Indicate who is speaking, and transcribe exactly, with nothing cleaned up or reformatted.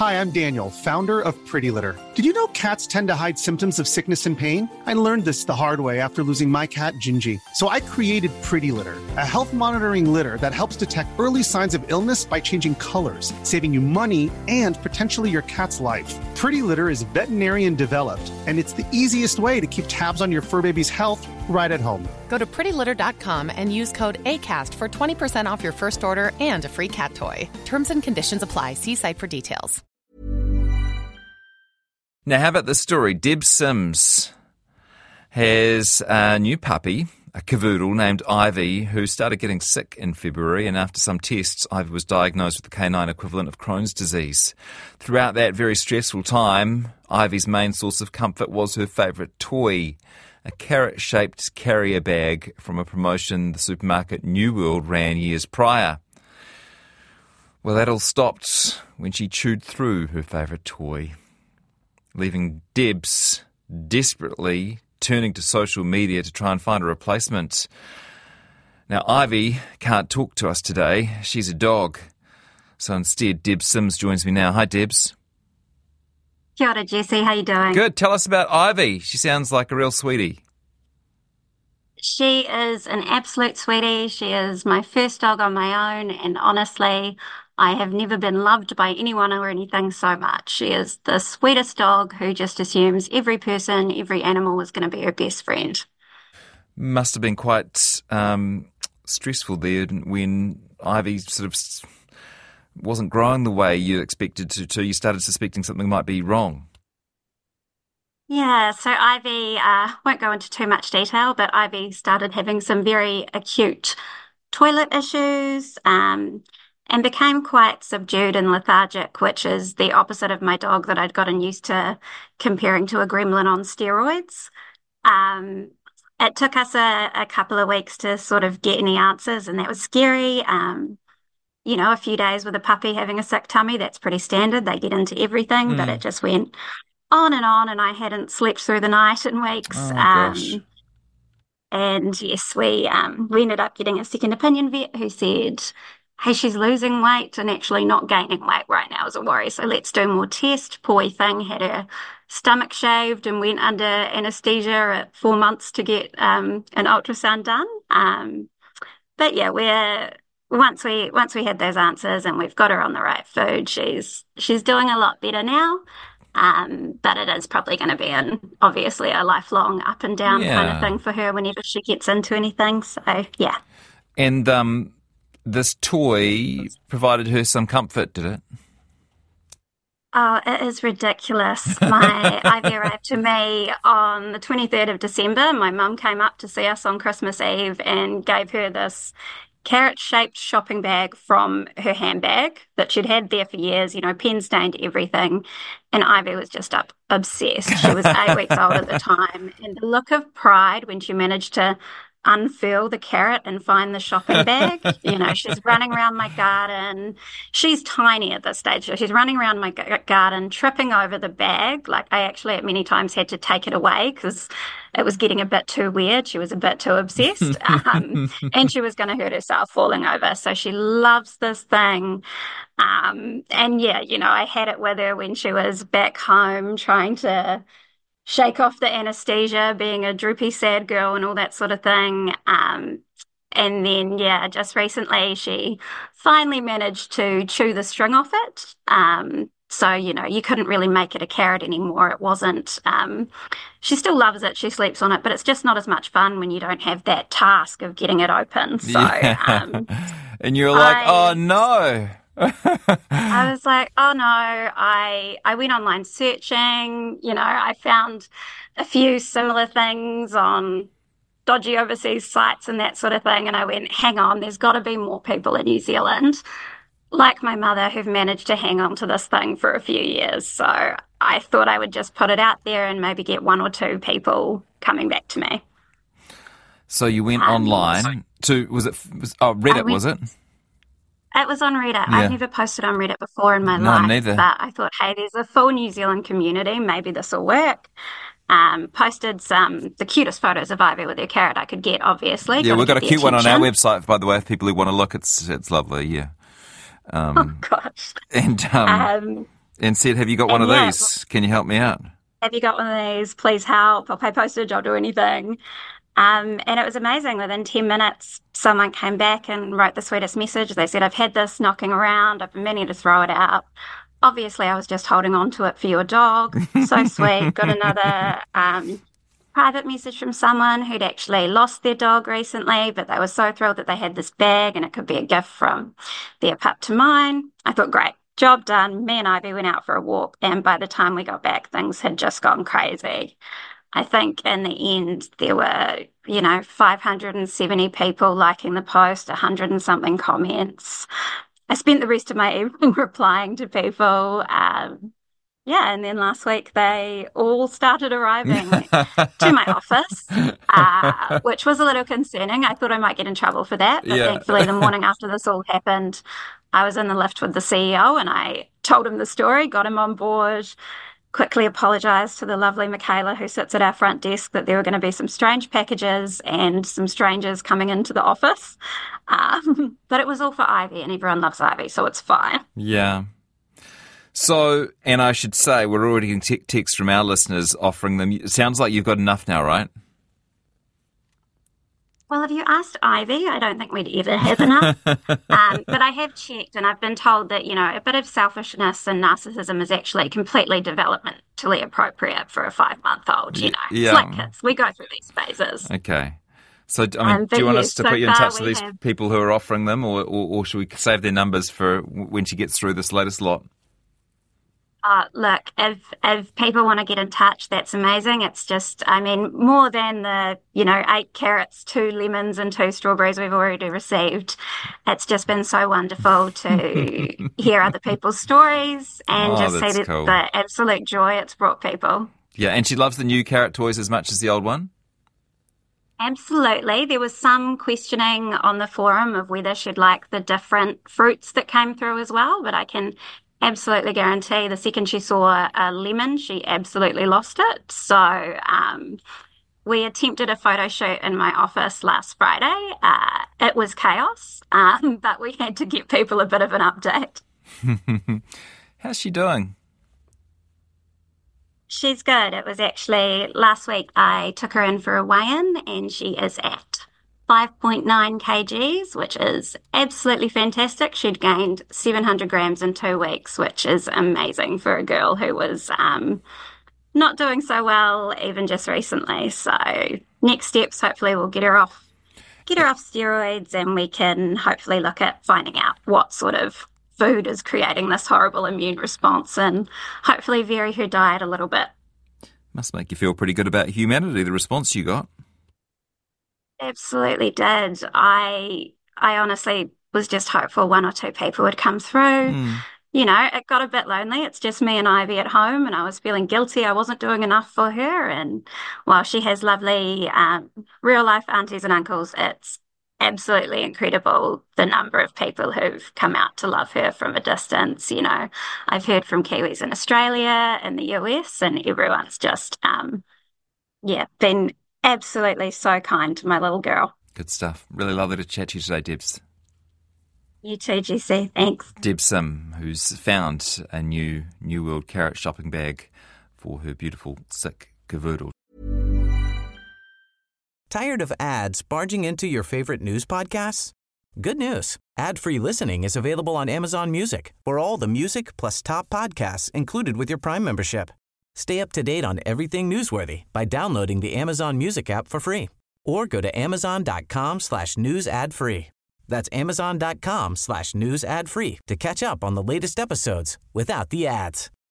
Speaker 1: Hi, I'm Daniel, founder of Pretty Litter. Did you know cats tend to hide symptoms of sickness and pain? I learned this the hard way after losing my cat, Gingy. So I created Pretty Litter, a health monitoring litter that helps detect early signs of illness by changing colors, saving you money and potentially your cat's life. Pretty Litter is veterinarian developed, and it's the easiest way to keep tabs on your fur baby's health right at home.
Speaker 2: Go to pretty litter dot com and use code ACAST for twenty percent off your first order and a free cat toy. Terms and conditions apply. See site for details.
Speaker 3: Now, how about this story? Deb Sims has a new puppy, a cavoodle named Ivy, who started getting sick in February, and after some tests, Ivy was diagnosed with the canine equivalent of Crohn's disease. Throughout that very stressful time, Ivy's main source of comfort was her favourite toy, a carrot-shaped carrier bag from a promotion the supermarket New World ran years prior. Well, that all stopped when she chewed through her favourite toy, leaving Debs desperately turning to social media to try and find a replacement. Now, Ivy can't talk to us today. She's a dog. So instead, Deb Sims joins me now. Hi, Debs.
Speaker 4: Kia ora, Jesse. How you doing?
Speaker 3: Good. Tell us about Ivy. She sounds like a real sweetie.
Speaker 4: She is an absolute sweetie. She is my first dog on my own, and honestly, I have never been loved by anyone or anything so much. She is the sweetest dog who just assumes every person, every animal is going to be her best friend.
Speaker 3: Must have been quite um, stressful there when Ivy sort of wasn't growing the way you expected to, to. You started suspecting something might be wrong.
Speaker 4: Yeah, so Ivy, uh, won't go into too much detail, but Ivy started having some very acute toilet issues, um, and became quite subdued and lethargic, which is the opposite of my dog that I'd gotten used to comparing to a gremlin on steroids. Um, it took us a, a couple of weeks to sort of get any answers, and that was scary. Um, you know, a few days with a puppy having a sick tummy, that's pretty standard. They get into everything, mm. but it just went on and on, and I hadn't slept through the night in weeks.
Speaker 3: Oh,
Speaker 4: um,
Speaker 3: gosh.
Speaker 4: And yes, we um, we ended up getting a second opinion vet who said, hey, she's losing weight and actually not gaining weight right now is a worry. So let's do more tests. Poor thing had her stomach shaved and went under anesthesia at four months to get um, an ultrasound done. Um, but yeah, we're once we once we had those answers and we've got her on the right food, she's she's doing a lot better now. Um, but it is probably going to be an obviously a lifelong up and down
Speaker 3: yeah.
Speaker 4: kind of thing for her whenever she gets into anything. So yeah.
Speaker 3: And um, this toy provided her some comfort, did it?
Speaker 4: Oh, it is ridiculous. My Ivy arrived to me on the twenty-third of December. My mum came up to see us on Christmas Eve and gave her this carrot-shaped shopping bag from her handbag that she'd had there for years, you know, pen-stained everything. And Ivy was just up obsessed. She was eight weeks old at the time. And the look of pride when she managed to unfurl the carrot and find the shopping bag. You know, she's running around my garden. She's tiny at this stage. So she's running around my g- garden, tripping over the bag. Like I actually at many times had to take it away because it was getting a bit too weird. She was a bit too obsessed. Um, and she was going to hurt herself falling over. So she loves this thing. Um, and yeah, you know, I had it with her when she was back home trying to shake off the anesthesia, being a droopy, sad girl and all that sort of thing. Um, and then, yeah, just recently she finally managed to chew the string off it. Um, so, you know, you couldn't really make it a carrot anymore. It wasn't. Um, she still loves it. She sleeps on it, but it's just not as much fun when you don't have that task of getting it open. So,
Speaker 3: yeah.
Speaker 4: um,
Speaker 3: and you're like,
Speaker 4: I,
Speaker 3: oh, no.
Speaker 4: I was like, oh no, I I went online searching, you know, I found a few similar things on dodgy overseas sites and that sort of thing. And I went, hang on, there's got to be more people in New Zealand like my mother who've managed to hang on to this thing for a few years. So I thought I would just put it out there and maybe get one or two people coming back to me.
Speaker 3: So you went
Speaker 4: um,
Speaker 3: online to, was it, was, oh, Reddit,
Speaker 4: went,
Speaker 3: was it?
Speaker 4: It was on Reddit.
Speaker 3: Yeah.
Speaker 4: I've never posted on Reddit before in my
Speaker 3: No,
Speaker 4: life.
Speaker 3: neither.
Speaker 4: But I thought, hey, there's a full New Zealand community. Maybe this will work. Um, posted some the cutest photos of Ivy with her carrot I could get, obviously.
Speaker 3: Yeah,
Speaker 4: Gotta
Speaker 3: we've got a
Speaker 4: get the
Speaker 3: cute one on our
Speaker 4: attention.
Speaker 3: website, by the way, if people who want to look. It's it's lovely, yeah. Um,
Speaker 4: Oh, gosh.
Speaker 3: and um,
Speaker 4: Um,
Speaker 3: And said, have you got one
Speaker 4: And
Speaker 3: of
Speaker 4: yeah,
Speaker 3: these? Can you help me out?
Speaker 4: have you got one of these? Please help. I'll pay postage. I'll do anything. Um, and it was amazing. Within ten minutes, someone came back and wrote the sweetest message. They said, I've had this knocking around. I've been meaning to throw it out. Obviously, I was just holding on to it for your dog. So sweet. Got another um, private message from someone who'd actually lost their dog recently, but they were so thrilled that they had this bag and it could be a gift from their pup to mine. I thought, great, job done. Me and Ivy went out for a walk, and by the time we got back, things had just gone crazy. I think in the end, there were, you know, five hundred seventy people liking the post, one hundred and something comments. I spent the rest of my evening replying to people. Um, yeah, and then last week they all started arriving to my office, uh, which was a little concerning. I thought I might get in trouble for that, but
Speaker 3: Yeah.
Speaker 4: thankfully the morning after this all happened, I was in the lift with the C E O and I told him the story, got him on board, quickly apologised to the lovely Michaela who sits at our front desk that there were going to be some strange packages and some strangers coming into the office. Um, but it was all for Ivy, and everyone loves Ivy, so it's fine.
Speaker 3: Yeah. So, and I should say, we're already getting te- texts from our listeners offering them. It sounds like you've got enough now, right?
Speaker 4: Well, if you asked Ivy, I don't think we'd ever have enough. um, but I have checked, and I've been told that, you know, a bit of selfishness and narcissism is actually completely developmentally appropriate for a five-month-old, you know.
Speaker 3: Yeah.
Speaker 4: It's like kids. We go through these phases.
Speaker 3: Okay. So, I mean,
Speaker 4: Um,
Speaker 3: do you
Speaker 4: but
Speaker 3: want
Speaker 4: yes,
Speaker 3: us to
Speaker 4: so
Speaker 3: put you in
Speaker 4: far
Speaker 3: touch with
Speaker 4: we
Speaker 3: these
Speaker 4: have-
Speaker 3: people who are offering them, or, or, or should we save their numbers for when she gets through this latest lot?
Speaker 4: Uh, look, if if people want to get in touch, that's amazing. It's just, I mean, more than the, you know, eight carrots, two lemons, and two strawberries we've already received. It's just been so wonderful to hear other people's stories and
Speaker 3: Oh,
Speaker 4: just see
Speaker 3: that's
Speaker 4: the,
Speaker 3: cool.
Speaker 4: the absolute joy it's brought people.
Speaker 3: Yeah, and she loves the new carrot toys as much as the old one?
Speaker 4: Absolutely. There was some questioning on the forum of whether she'd like the different fruits that came through as well, but I can absolutely guarantee the second she saw a lemon, she absolutely lost it. So um, we attempted a photo shoot in my office last Friday. Uh, it was chaos, um, but we had to give people a bit of an update.
Speaker 3: How's she doing?
Speaker 4: She's good. It was actually last week I took her in for a weigh-in and she is at five point nine kilograms, which is absolutely fantastic. She'd gained seven hundred grams in two weeks, which is amazing for a girl who was um, not doing so well even just recently. So next steps, hopefully we'll get her off, get her off steroids, and we can hopefully look at finding out what sort of food is creating this horrible immune response and hopefully vary her diet a little bit.
Speaker 3: Must make you feel pretty good about humanity, the response you got.
Speaker 4: Absolutely did. I I honestly was just hopeful one or two people would come through.
Speaker 3: Mm.
Speaker 4: You know, it got a bit lonely. It's just me and Ivy at home, and I was feeling guilty. I wasn't doing enough for her. And while she has lovely um, real life aunties and uncles, it's absolutely incredible the number of people who've come out to love her from a distance. You know, I've heard from Kiwis in Australia and the U S, and everyone's just, um, yeah, been absolutely so kind to my little girl.
Speaker 3: Good stuff. Really lovely to chat to you today, Debs.
Speaker 4: You too, Jesse. Thanks.
Speaker 3: Deb Sim, who's found a new New World carrot shopping bag for her beautiful, sick cavoodle.
Speaker 5: Tired of ads barging into your favorite news podcasts? Good news. Ad-free listening is available on Amazon Music for all the music plus top podcasts included with your Prime membership. Stay up to date on everything newsworthy by downloading the Amazon Music app for free or go to amazon.com slash news ad free. That's amazon.com slash news ad free to catch up on the latest episodes without the ads.